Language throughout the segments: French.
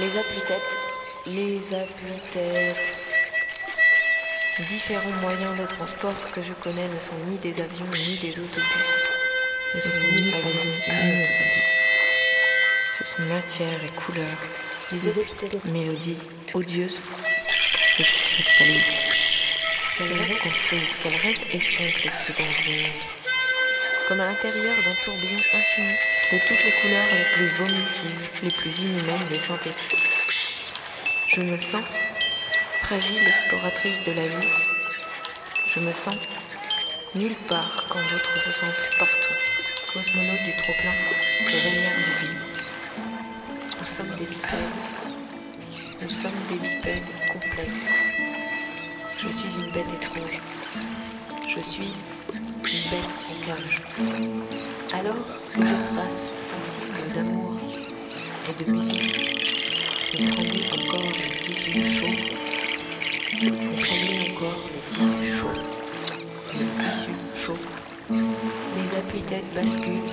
Les appuis-têtes, les appuis-têtes. Différents moyens de transport que je connais ne sont ni des avions ni des autobus. Ne sont ni avions ni autobus. Ce sont matière et couleur. Les appuis-têtes, mélodies odieuses pour ceux qui cristallisent. Quels rêves construisent, quels rêves estompent les stridences du monde. Comme à l'intérieur d'un tourbillon infini de toutes les couleurs les plus vomitives, les plus inhumaines et synthétiques. Je me sens fragile exploratrice de la vie. Je me sens nulle part quand d'autres se sentent partout. Cosmonaute du trop-plein, pionnière du vide. Nous sommes des bipèdes. Nous sommes des bipèdes complexes. Je suis une bête étrange. Je suis une bête en cage. Alors que les traces sensibles d'amour et de musique font trembler encore les tissus chauds, font trembler encore les tissus chauds, les tissus chauds, les appuis-têtes basculent.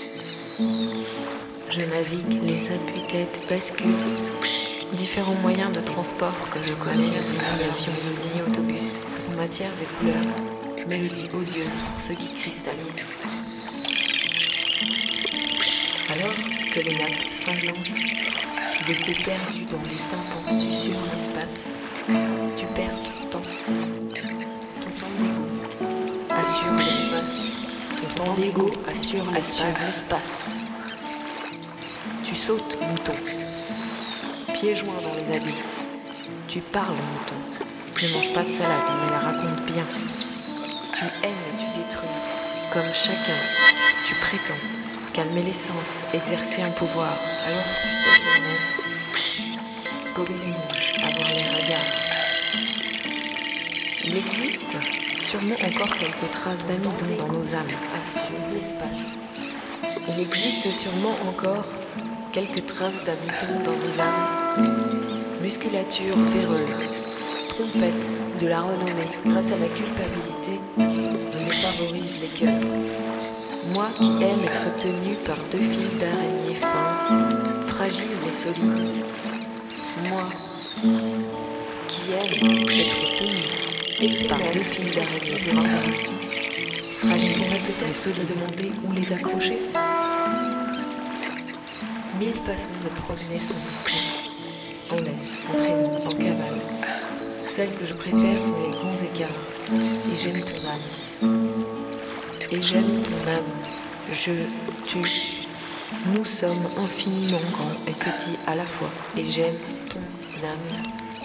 Je navigue, les appuis-têtes basculent. Différents moyens de transport que je connais ne sont ni avions, mélodies, autobus, ce sont matières et couleurs, mélodies odieuses pour ceux qui cristallisent. Alors que les nappes cinglantes, des coups perdus dans les tympans susurrent l'espace, tu perds ton temps d'ego assure l'espace, ton temps d'ego assure l'espace. Tu sautes, mouton, pieds joints dans les abysses. Tu parles, mouton, ne mange pas de salade, mais la raconte bien. Tu aimes, tu détruis, comme chacun, tu prétends calmer les sens, exercer un pouvoir, alors tu sais seulement gober les mouches, avoir les regards. Il existe sûrement encore quelques traces d'amidon dans nos âmes, assure l'espace. Il existe sûrement encore quelques traces d'amidon dans nos âmes. Musculature véreuse, trompette de la renommée, grâce à la culpabilité, on défavorise les cœurs. Moi qui aime être tenu par deux fils d'araignée fins, fragiles mais solides. Moi qui aime être tenu par deux fils d'araignée fins, fragiles mais solides. Se demander où les accrocher. Mille façons de promener son esprit. En laisse, en traîneau, en cavale. Celles que je préfère sont les grands écarts. Et j'aime ton âme. Et j'aime ton âme. Je, tu, nous sommes infiniment grands et petits à la fois. Et j'aime ton âme.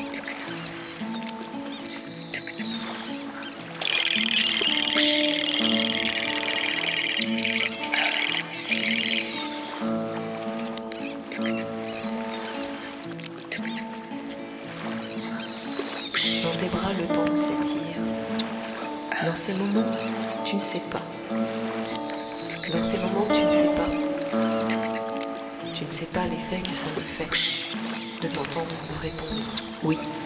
Dans tes bras, le temps s'étire. Dans ces moments, tu ne sais pas. Dans ces moments, tu ne sais pas. Tu ne sais pas l'effet que ça me fait de t'entendre me répondre oui.